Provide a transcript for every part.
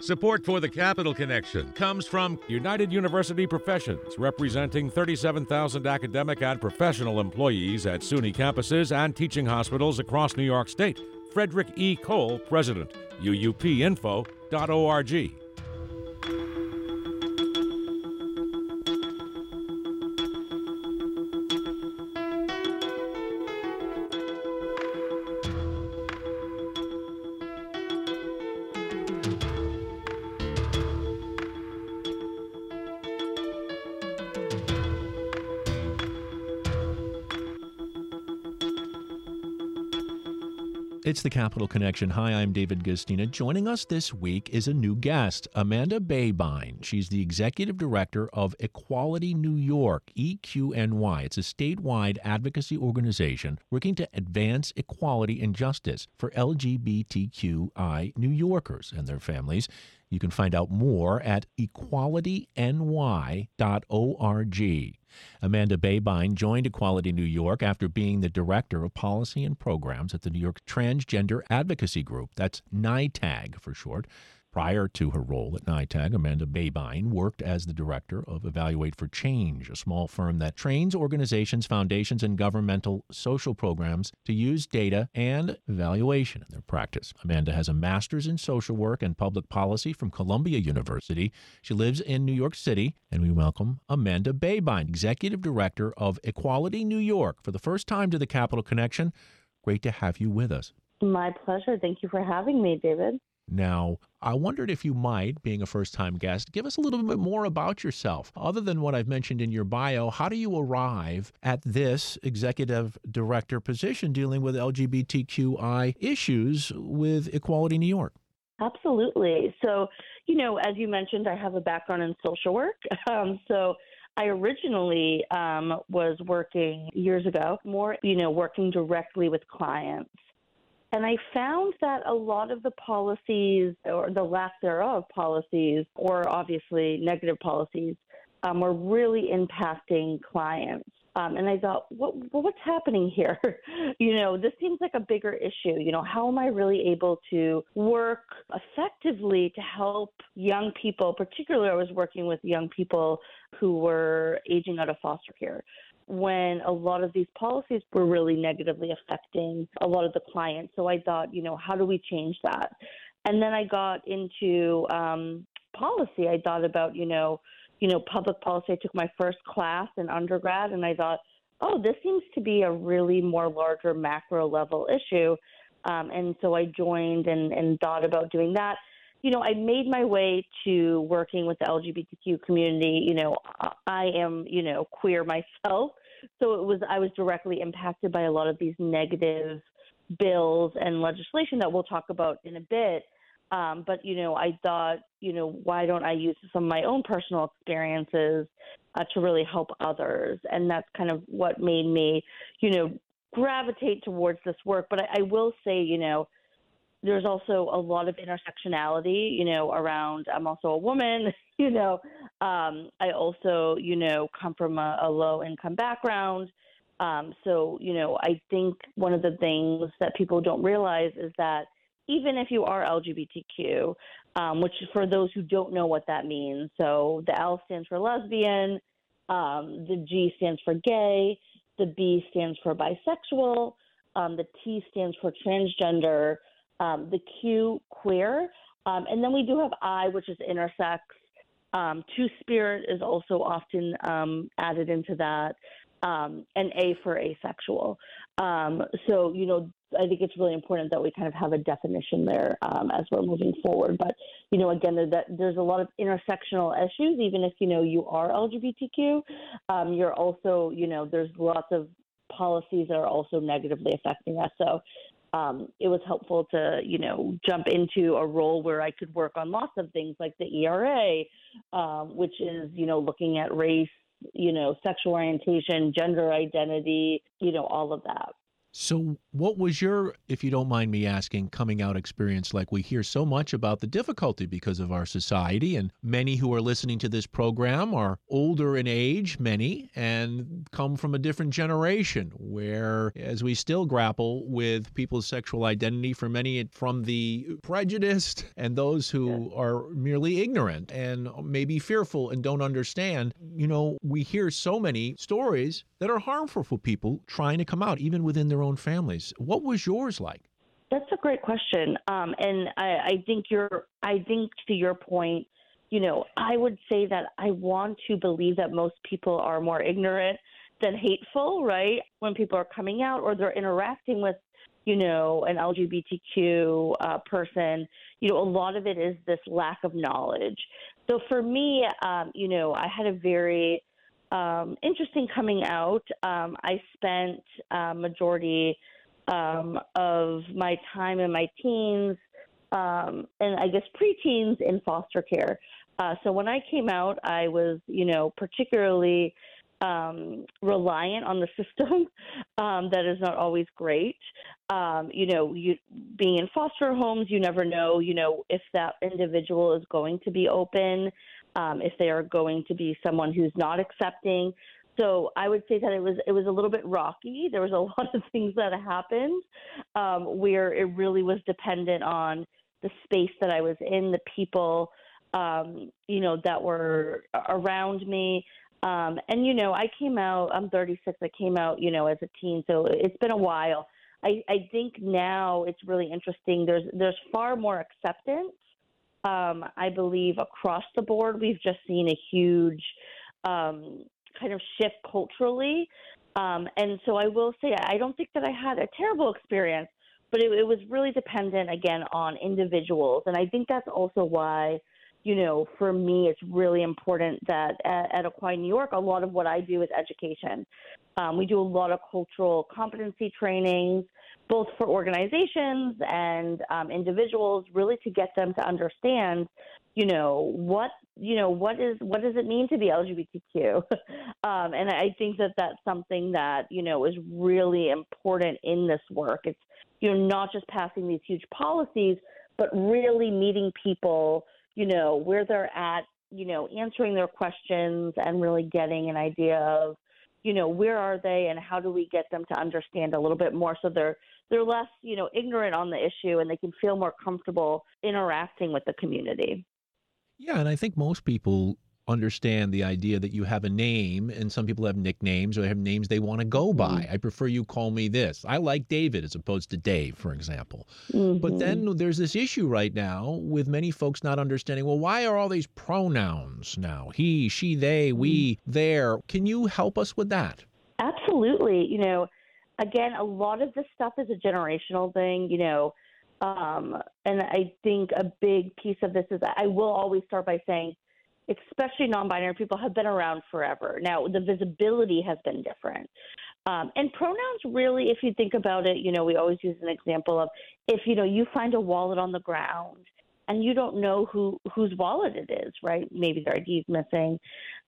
Support for the Capital Connection comes from United University Professions, representing 37,000 academic and professional employees at SUNY campuses and teaching hospitals across New York State. Frederick E. Cole, President, uupinfo.org. It's the Capital Connection. Hi, I'm David Gustina. Joining us this week is a new guest, Amanda Babine. She's the executive director of Equality New York, EQNY. It's a statewide advocacy organization working to advance equality and justice for LGBTQI New Yorkers and their families. You can find out more at equalityny.org. Amanda Babine joined Equality New York after being the director of policy and programs at the New York Transgender Advocacy Group. That's NYTAG for short. Prior to her role at NYTAG, Amanda Babine worked as the director of Evaluate for Change, a small firm that trains organizations, foundations, and governmental social programs to use data and evaluation in their practice. Amanda has a master's in social work and public policy from Columbia University. She lives in New York City, and we welcome Amanda Babine, executive director of Equality New York, for the first time to the Capital Connection. Great to have you with us. My pleasure. Thank you for having me, David. Now, I wondered if you might, being a first-time guest, give us a little bit more about yourself. Other than what I've mentioned in your bio, how do you arrive at this executive director position dealing with LGBTQI issues with Equality New York? Absolutely. So, as you mentioned, I have a background in social work. So I originally was working years ago, more, working directly with clients. And I found that a lot of the policies, or the lack thereof policies, or obviously negative policies, were really impacting clients. And I thought, what's happening here? This seems like a bigger issue. How am I really able to work effectively to help young people? Particularly, I was working with young people who were aging out of foster care, when a lot of these policies were really negatively affecting a lot of the clients. So I thought, how do we change that? And then I got into policy. I thought about, public policy. I took my first class in undergrad, and I thought, this seems to be a really more larger macro level issue. And so I joined and thought about doing that. I made my way to working with the LGBTQ community. I am, queer myself. So I was directly impacted by a lot of these negative bills and legislation that we'll talk about in a bit. But, I thought, why don't I use some of my own personal experiences to really help others? And that's kind of what made me, gravitate towards this work. But I will say, there's also a lot of intersectionality, around, I'm also a woman, I also, come from a low income background. So, I think one of the things that people don't realize is that even if you are LGBTQ, which for those who don't know what that means, so the L stands for lesbian, the G stands for gay, the B stands for bisexual, the T stands for transgender, the Q, queer, and then we do have I, which is intersex. Two-spirit is also often added into that, and A for asexual. So, I think it's really important that we kind of have a definition there as we're moving forward. But, again, there's a lot of intersectional issues, even if, you are LGBTQ. You're also, there's lots of policies that are also negatively affecting us. So it was helpful to, jump into a role where I could work on lots of things like the ERA, which is, looking at race, sexual orientation, gender identity, all of that. So, what was your, if you don't mind me asking, coming out experience like? We hear so much about the difficulty because of our society, and many who are listening to this program are older in age, many, and come from a different generation where, as we still grapple with people's sexual identity, for many, from the prejudiced and those who are merely ignorant and maybe fearful and don't understand. We hear so many stories that are harmful for people trying to come out, even within their own families. What was yours like? That's a great question, and I think to your point, I would say that I want to believe that most people are more ignorant than hateful, right? When people are coming out or they're interacting with, an LGBTQ person, a lot of it is this lack of knowledge. So for me, I had a very interesting coming out. I spent majority of my time in my teens and I guess preteens in foster care. So when I came out, I was, particularly reliant on the system. That is not always great. You being in foster homes, you never know, if that individual is going to be open, if they are going to be someone who's not accepting. So I would say that it was a little bit rocky. There was a lot of things that happened where it really was dependent on the space that I was in, the people, that were around me. I came out, I'm 36, I came out, as a teen, so it's been a while. I think now it's really interesting. There's far more acceptance. I believe across the board, we've just seen a huge kind of shift culturally. And so I will say, I don't think that I had a terrible experience, but it was really dependent, again, on individuals. And I think that's also why, for me, it's really important that at Equine New York, a lot of what I do is education. We do a lot of cultural competency trainings, both for organizations and individuals, really to get them to understand, what does it mean to be LGBTQ? And I think that that's something that, is really important in this work. It's, not just passing these huge policies, but really meeting people, where they're at, answering their questions and really getting an idea of, where are they and how do we get them to understand a little bit more so they're less, ignorant on the issue and they can feel more comfortable interacting with the community. Yeah, and I think most people understand the idea that you have a name, and some people have nicknames or they have names they want to go by. I prefer you call me this. I like David as opposed to Dave, for example. But then there's this issue right now with many folks not understanding, well, why are all these pronouns now? He, she, they, we, their. Can you help us with that? Absolutely. Again, a lot of this stuff is a generational thing, and I think a big piece of this is I will always start by saying, especially non-binary people have been around forever. Now, the visibility has been different. And pronouns really, if you think about it, we always use an example of if, you find a wallet on the ground and you don't know whose wallet it is, right? Maybe their ID is missing.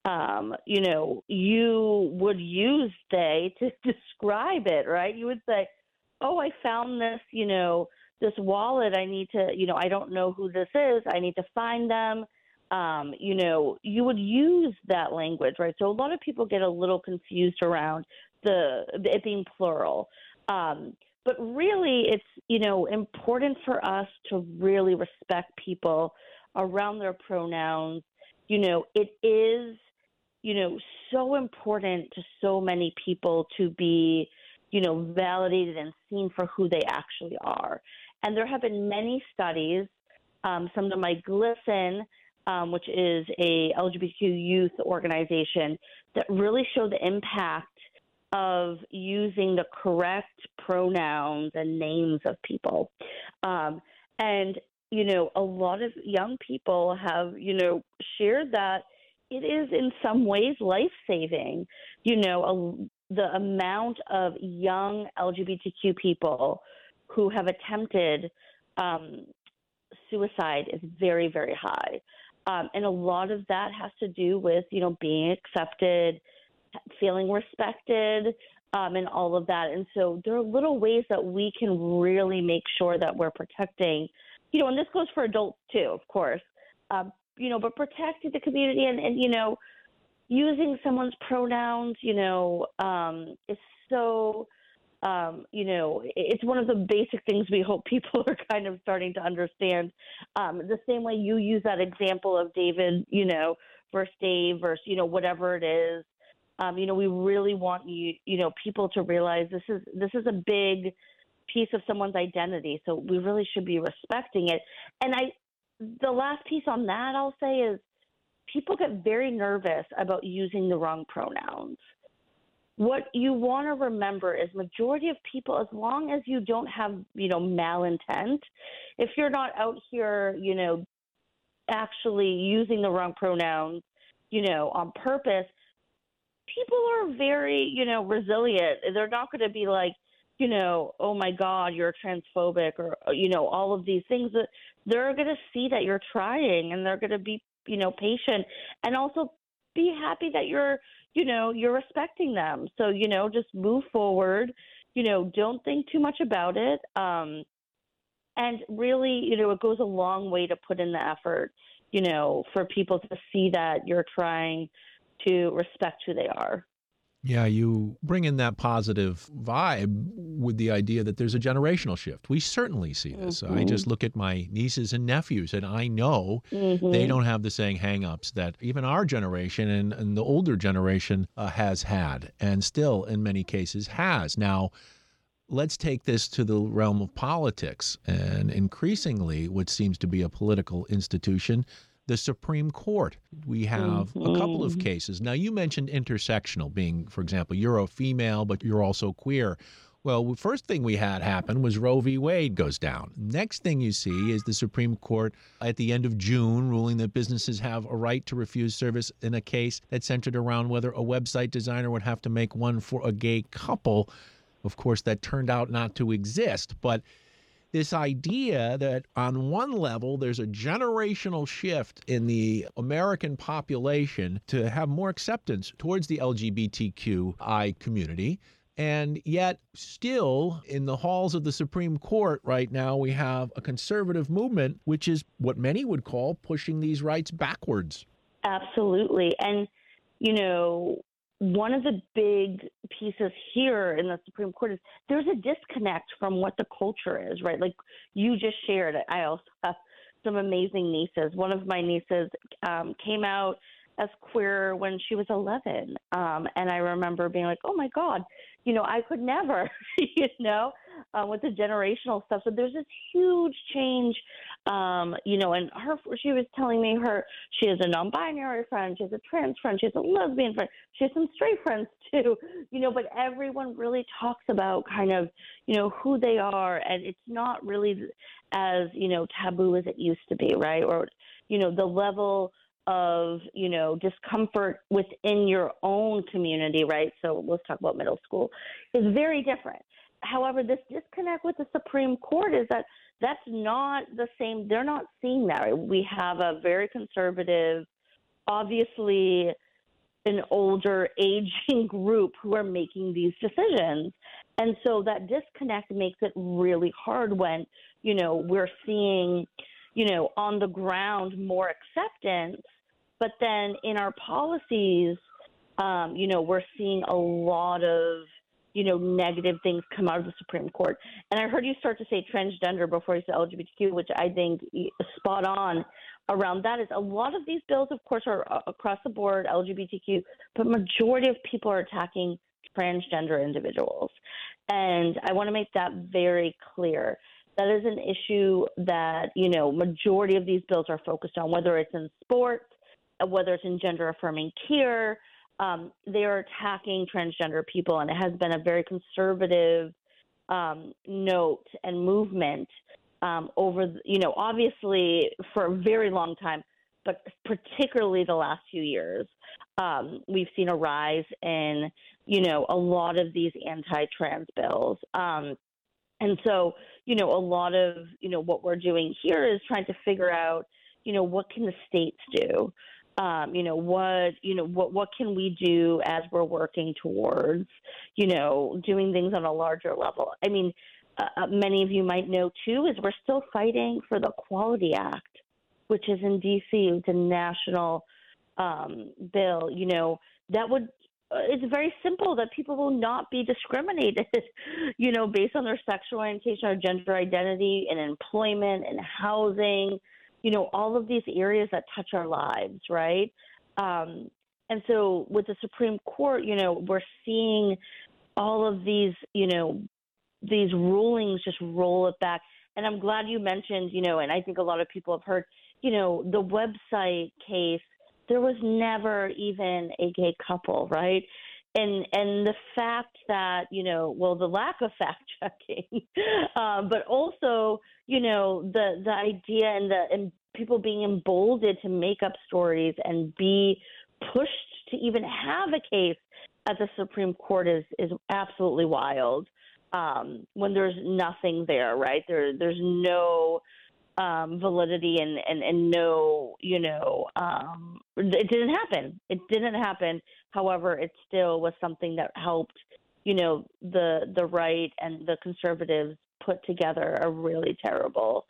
You would use they to describe it, right? You would say, oh, I found this, this wallet. I need to, I don't know who this is. I need to find them. You would use that language, right? So a lot of people get a little confused around it being plural. But really, it's, important for us to really respect people around their pronouns. It is, so important to so many people to be, validated and seen for who they actually are. And there have been many studies, some of my GLSEN, which is a LGBTQ youth organization, that really show the impact of using the correct pronouns and names of people. And, a lot of young people have, shared that it is in some ways life-saving. The amount of young LGBTQ people who have attempted suicide is very, very high. And a lot of that has to do with, being accepted, feeling respected, and all of that. And so there are little ways that we can really make sure that we're protecting, and this goes for adults too, of course, but protecting the community and using someone's pronouns, is so, it's one of the basic things we hope people are kind of starting to understand. The same way you use that example of David, versus Dave versus, whatever it is. We really want people to realize this is a big piece of someone's identity. So we really should be respecting it. And the last piece on that I'll say is people get very nervous about using the wrong pronouns. What you want to remember is majority of people, as long as you don't have, malintent, if you're not out here, actually using the wrong pronouns, on purpose, people are very, resilient. They're not going to be like, oh my God, you're transphobic or, all of these things. They're going to see that you're trying and they're going to be, patient and also be happy that you're respecting them. So, just move forward, don't think too much about it. And really, it goes a long way to put in the effort, for people to see that you're trying to respect who they are. Yeah, you bring in that positive vibe with the idea that there's a generational shift. We certainly see this. I just look at my nieces and nephews, and I know they don't have the same hang-ups that even our generation and the older generation has had, and still, in many cases, has. Now, let's take this to the realm of politics, and increasingly what seems to be a political institution, the Supreme Court. We have a couple of cases. Now, you mentioned intersectional being, for example, you're a female, but you're also queer. Well, the first thing we had happen was Roe v. Wade goes down. Next thing you see is the Supreme Court at the end of June ruling that businesses have a right to refuse service in a case that centered around whether a website designer would have to make one for a gay couple. Of course, that turned out not to exist, but this idea that on one level, there's a generational shift in the American population to have more acceptance towards the LGBTQI community. And yet still in the halls of the Supreme Court right now, we have a conservative movement, which is what many would call pushing these rights backwards. Absolutely. And, one of the big pieces here in the Supreme Court is there's a disconnect from what the culture is, right? Like you just shared it. I also have some amazing nieces. One of my nieces came out as queer when she was 11. And I remember being like, oh my God, I could never, with the generational stuff. So there's this huge change, and she was telling me she has a non-binary friend, she has a trans friend, she has a lesbian friend, she has some straight friends too, but everyone really talks about kind of, who they are. And it's not really as, taboo as it used to be, right? Or, the level of, discomfort within your own community, right? So let's talk about middle school, is very different. However, this disconnect with the Supreme Court is that that's not the same. They're not seeing that. Right? We have a very conservative, obviously an older aging group who are making these decisions. And so that disconnect makes it really hard when, we're seeing, on the ground more acceptance, but then in our policies, we're seeing a lot of, negative things come out of the Supreme Court. And I heard you start to say transgender before you said LGBTQ, which I think is spot on around that. Is a lot of these bills, of course, are across the board LGBTQ, but majority of people are attacking transgender individuals. And I want to make that very clear. That is an issue that, majority of these bills are focused on, whether it's in sports, whether it's in gender-affirming care. They are attacking transgender people, and it has been a very conservative note and movement over, obviously for a very long time, but particularly the last few years. We've seen a rise in, a lot of these anti-trans bills. And so, a lot of, what we're doing here is trying to figure out, what can the states do? What can we do as we're working towards, doing things on a larger level. I mean, many of you might know too, is we're still fighting for the Quality Act, which is in D.C. It's a national bill. That would. It's very simple that people will not be discriminated, based on their sexual orientation or gender identity in employment and housing, all of these areas that touch our lives, right? And so with the Supreme Court, we're seeing all of these, these rulings just roll it back. And I'm glad you mentioned, and I think a lot of people have heard, the website case. There was never even a gay couple, right? And the fact that, the lack of fact checking, but also, the idea and people being emboldened to make up stories and be pushed to even have a case at the Supreme Court is absolutely wild. When there's nothing there, right? There's no validity and no, it didn't happen. It didn't happen. However, it still was something that helped, the right and the conservatives put together a really terrible,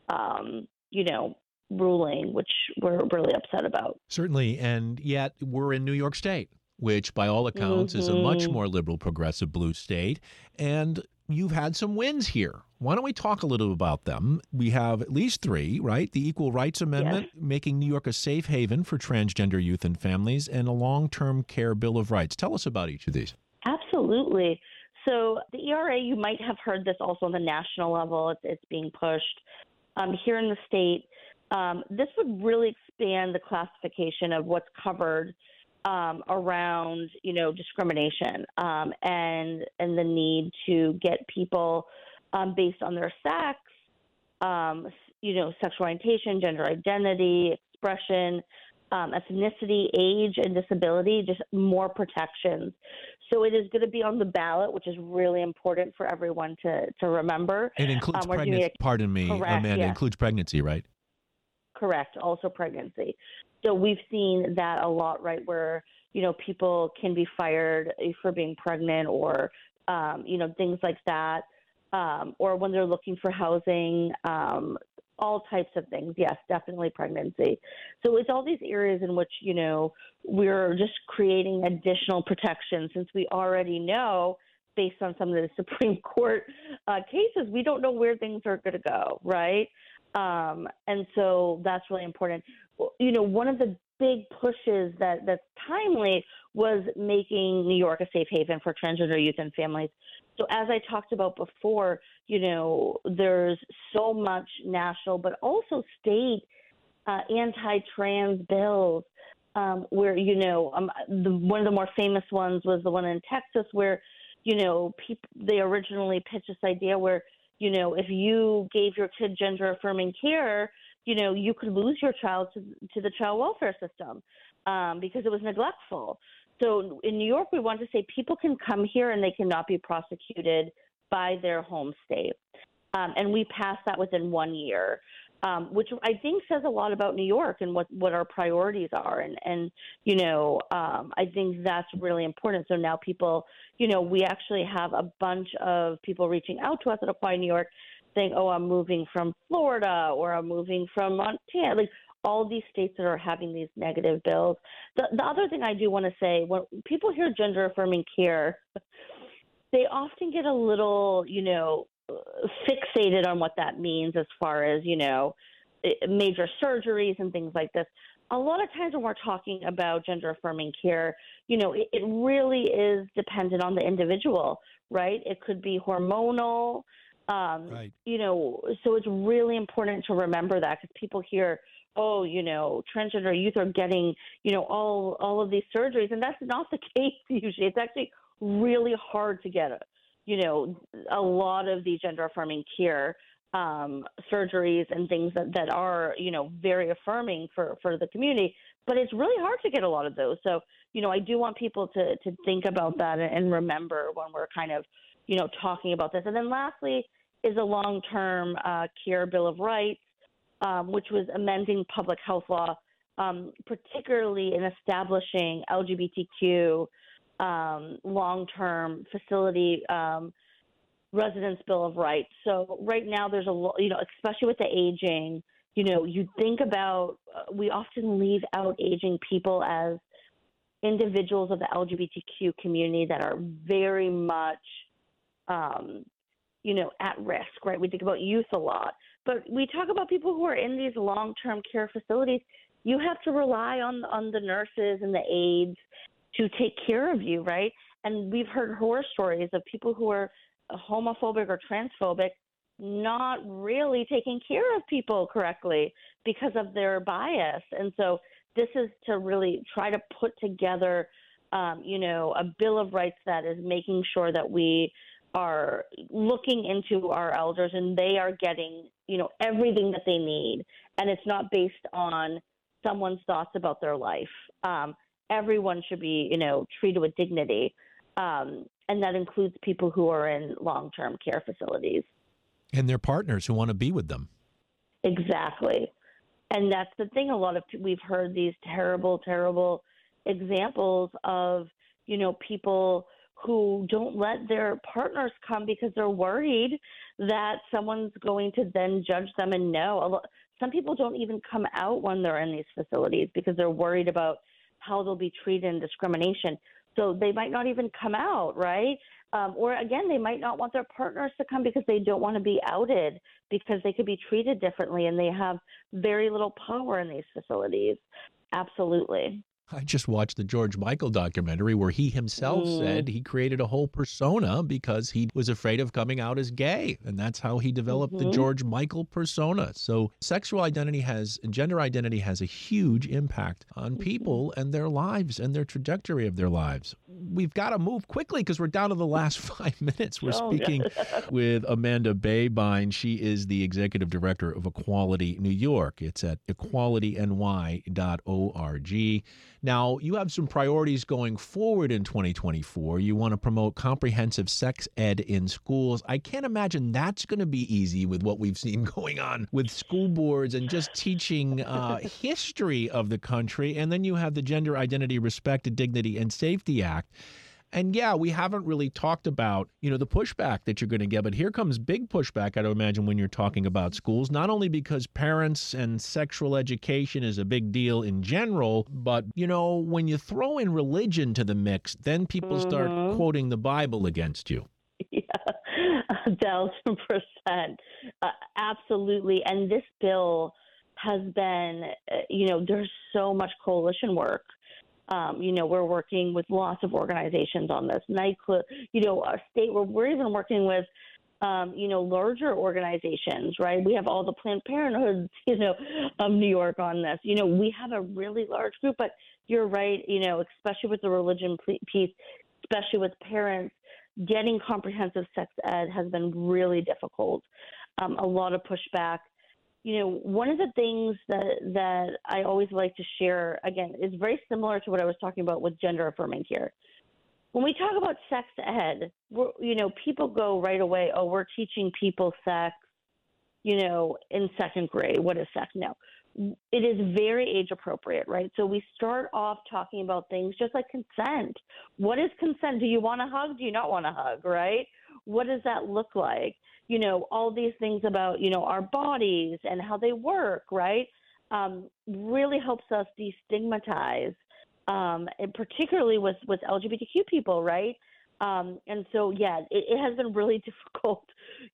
ruling, which we're really upset about. Certainly. And yet we're in New York State, which by all accounts is a much more liberal, progressive blue state. And you've had some wins here. Why don't we talk a little about them? We have at least three, right? The Equal Rights Amendment, yes, making New York a safe haven for transgender youth and families, and a long-term care Bill of Rights. Tell us about each of these. Absolutely. So the ERA, you might have heard this also on the national level. It's being pushed. Here in the state, this would really expand the classification of what's covered around, discrimination and the need to get people based on their sex, sexual orientation, gender identity, expression, ethnicity, age, and disability, just more protections. So it is going to be on the ballot, which is really important for everyone to remember. It includes pregnancy. Pardon me, correct, Amanda. Yes. It includes pregnancy, right? Correct. Also pregnancy. So we've seen that a lot, right, where, people can be fired for being pregnant or, things like that, or when they're looking for housing, all types of things. Yes, definitely pregnancy. So it's all these areas in which, we're just creating additional protection since we already know, based on some of the Supreme Court cases, we don't know where things are going to go, right? And so that's really important. One of the big pushes that's timely was making New York a safe haven for transgender youth and families. So as I talked about before, there's so much national, but also state anti-trans bills where, one of the more famous ones was the one in Texas where, they originally pitched this idea where, if you gave your kid gender-affirming care, you could lose your child to the child welfare system because it was neglectful. So in New York, we want to say people can come here and they cannot be prosecuted by their home state. And we passed that within 1 year, which I think says a lot about New York and what our priorities are. And I think that's really important. So now people, we actually have a bunch of people reaching out to us at Apply New York saying, oh, I'm moving from Florida or I'm moving from Montana, like all these states that are having these negative bills. The other thing I do want to say, when people hear gender affirming care, they often get a little, fixated on what that means as far as, major surgeries and things like this. A lot of times when we're talking about gender affirming care, it really is dependent on the individual, right? It could be hormonal, right. So it's really important to remember that because people hear, oh, transgender youth are getting, all of these surgeries. And that's not the case usually. It's actually really hard to get a lot of these gender affirming care surgeries and things that are, very affirming for the community. But it's really hard to get a lot of those. So, I do want people to think about that and remember when we're kind of, talking about this. And then lastly is a long-term care Bill of Rights, which was amending public health law particularly in establishing LGBTQ long-term facility residence bill of rights. So right now there's especially with the aging, you think about, we often leave out aging people as individuals of the LGBTQ community that are very much, at risk, right? We think about youth a lot, but we talk about people who are in these long-term care facilities. You have to rely on the nurses and the aides to take care of you, right? And we've heard horror stories of people who are homophobic or transphobic not really taking care of people correctly because of their bias. And so this is to really try to put together, a Bill of Rights that is making sure that we are looking into our elders and they are getting, everything that they need. And it's not based on someone's thoughts about their life. Everyone should be, treated with dignity. And that includes people who are in long-term care facilities. And their partners who want to be with them. Exactly. And that's the thing. We've heard these terrible, terrible examples of, people who don't let their partners come because they're worried that someone's going to then judge them and know. Some people don't even come out when they're in these facilities because they're worried about how they'll be treated in discrimination. So they might not even come out, right? Or again, they might not want their partners to come because they don't want to be outed because they could be treated differently and they have very little power in these facilities. Absolutely. I just watched the George Michael documentary where he himself said he created a whole persona because he was afraid of coming out as gay. And that's how he developed the George Michael persona. So sexual identity and gender identity has a huge impact on people and their lives and their trajectory of their lives. We've got to move quickly because we're down to the last 5 minutes. We're speaking with Amanda Babine. She is the executive director of Equality New York. It's at equalityny.org. Now, you have some priorities going forward in 2024. You want to promote comprehensive sex ed in schools. I can't imagine that's going to be easy with what we've seen going on with school boards and just teaching history of the country. And then you have the Gender Identity, Respect, Dignity, and Safety Act. And yeah, we haven't really talked about, the pushback that you're going to get, but here comes big pushback, I'd imagine, when you're talking about schools, not only because parents and sexual education is a big deal in general, but, when you throw in religion to the mix, then people start quoting the Bible against you. Yeah, 1,000%. Absolutely. And this bill has been, there's so much coalition work. We're working with lots of organizations on this. Nightclub, our state, we're even working with, larger organizations, right? We have all the Planned Parenthoods, of New York on this. We have a really large group, but you're right, especially with the religion piece, especially with parents, getting comprehensive sex ed has been really difficult. A lot of pushback. One of the things that I always like to share, again, is very similar to what I was talking about with gender affirming care. When we talk about sex ed, people go right away, oh, we're teaching people sex, in second grade. What is sex? No. It is very age appropriate, right? So we start off talking about things just like consent. What is consent? Do you want to hug? Do you not want to hug, right? What does that look like? All these things about, our bodies and how they work, right? Really helps us destigmatize, and particularly with LGBTQ people, right? And so, yeah, it has been really difficult.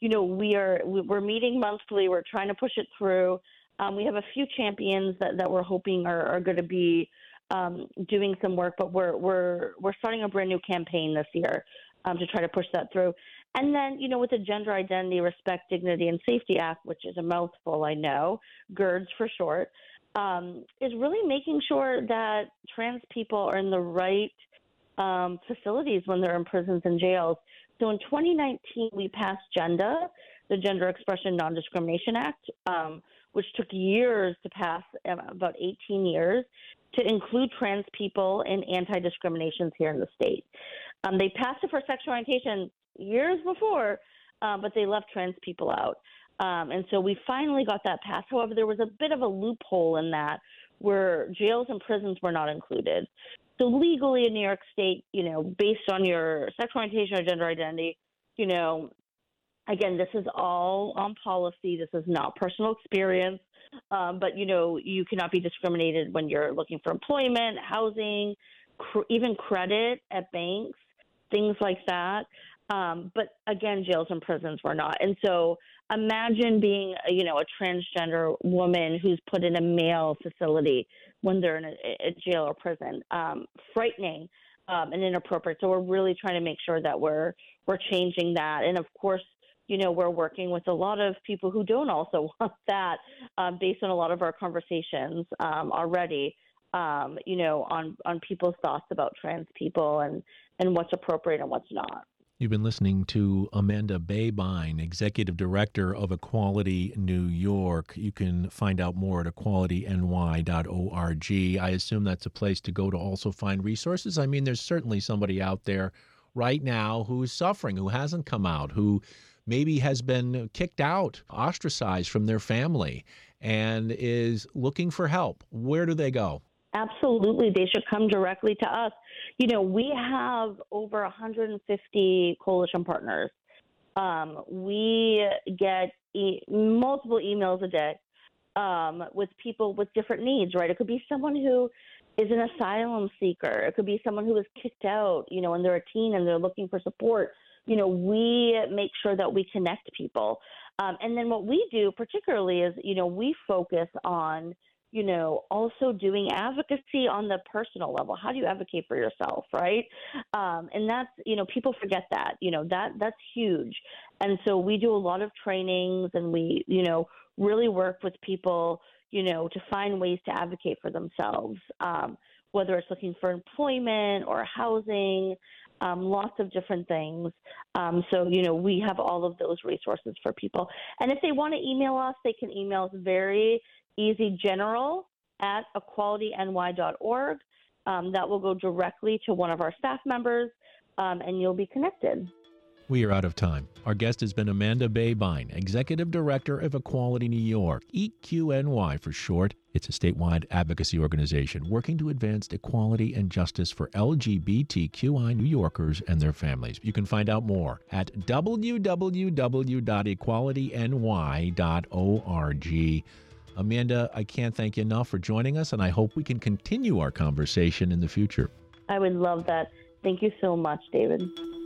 We're meeting monthly. We're trying to push it through. We have a few champions that we're hoping are going to be doing some work, but we're starting a brand new campaign this year to try to push that through. And then, with the Gender Identity, Respect, Dignity, and Safety Act, which is a mouthful, I know, GERDS for short, is really making sure that trans people are in the right facilities when they're in prisons and jails. So in 2019, we passed GENDA, the Gender Expression Non-Discrimination Act, which took years to pass, about 18 years, to include trans people in anti-discriminations here in the state. They passed it for sexual orientation years before, but they left trans people out. And so we finally got that passed. However, there was a bit of a loophole in that where jails and prisons were not included. So legally in New York State, based on your sexual orientation or gender identity, again, this is all on policy. This is not personal experience. But, you cannot be discriminated when you're looking for employment, housing, even credit at banks, things like that. But again, jails and prisons were not. And so imagine being, a transgender woman who's put in a male facility when they're in a jail or prison. Frightening and inappropriate. So we're really trying to make sure that we're changing that. And of course, we're working with a lot of people who don't also want that, based on a lot of our conversations already, on people's thoughts about trans people and what's appropriate and what's not. You've been listening to Amanda Babine, Executive Director of Equality New York. You can find out more at equalityny.org. I assume that's a place to go to also find resources. I mean, there's certainly somebody out there right now who is suffering, who hasn't come out, who maybe has been kicked out, ostracized from their family, and is looking for help. Where do they go? Absolutely. They should come directly to us. We have over 150 coalition partners. We get multiple emails a day with people with different needs, right? It could be someone who is an asylum seeker. It could be someone who was kicked out, and they're a teen and they're looking for support. We make sure that we connect people. And then what we do particularly is, we focus on also doing advocacy on the personal level. How do you advocate for yourself, right? And that's, people forget that, that's huge. And so we do a lot of trainings and we, really work with people, to find ways to advocate for themselves, whether it's looking for employment or housing, lots of different things. So, we have all of those resources for people. And if they want to email us, they can email us very easy, general@equalityny.org. That will go directly to one of our staff members, and you'll be connected. We are out of time. Our guest has been Amanda Babine, Executive Director of Equality New York, EQNY for short. It's a statewide advocacy organization working to advance equality and justice for LGBTQI New Yorkers and their families. You can find out more at www.equalityny.org. Amanda, I can't thank you enough for joining us, and I hope we can continue our conversation in the future. I would love that. Thank you so much, David.